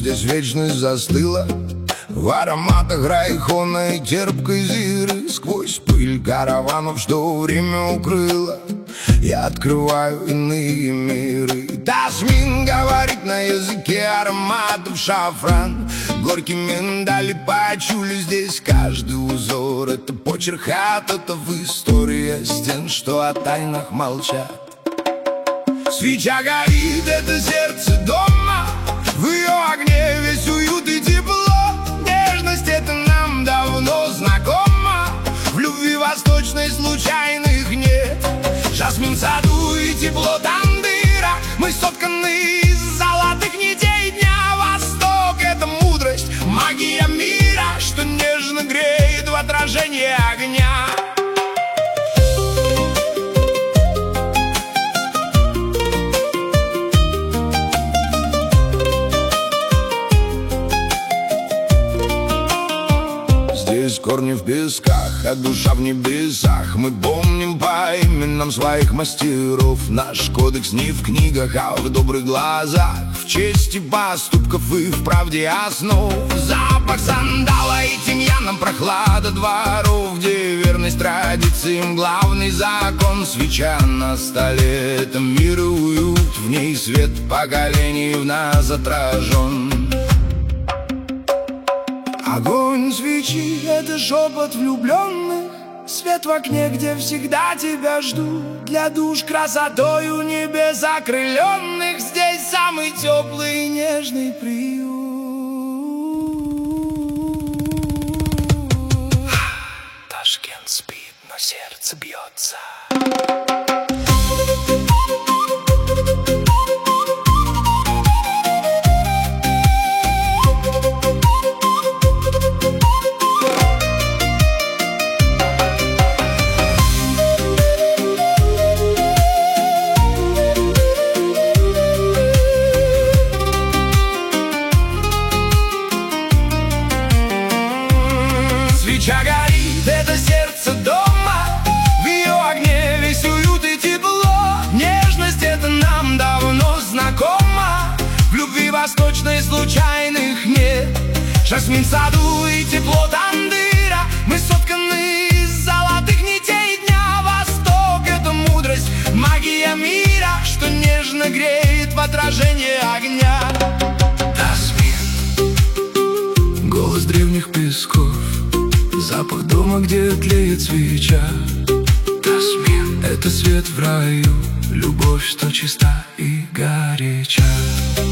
здесь вечность застыла. В ароматах райхона и терпкой зиры, сквозь пыль караванов, что время укрыло, я открываю иные миры. Тасмин говорит на языке ароматов шафран. Горький миндаль и пачули, здесь каждый узор — это почерк хататов, история стен, что о тайнах молчат. Свеча горит, это сердце дома, в ее огне весь уют и тепло. Нежность — это нам давно знакома, в любви восточной случайных нет. Жасмин в саду и тепло тандыра, мы сотканы из золотых нитей дня. Восток — это мудрость, магия мира, что нежно греет в отражении огня. Здесь корни в песках, а душа в небесах. Мы помним по именам своих мастеров. Наш кодекс не в книгах, а в добрых глазах, в чести поступков и в правде основ. Запах сандала и тимьяном, прохлада дворов, где верность традициям главный закон. Свеча на столе — это мир и уют, в ней свет поколений в нас отражен. Огонь свечи — это шепот влюбленных, свет в окне, где всегда тебя ждут. Для душ красотою небес окрыленных, здесь самый теплый и нежный приют. Ташкент спит, но сердце бьется. Свеча горит, это сердце дома, в ее огне весь уют и тепло. Нежность — это нам давно знакома, в любви восточной случайных нет. Жасмин в саду и тепло тандыра, мы сотканы из золотых нитей дня. Восток — это мудрость, магия мира, что нежно греет в отражении огня. Тасмин, голос древних песков, запах дома, где тлеет свеча. Тасмин — это свет в раю, любовь, что чиста и горяча.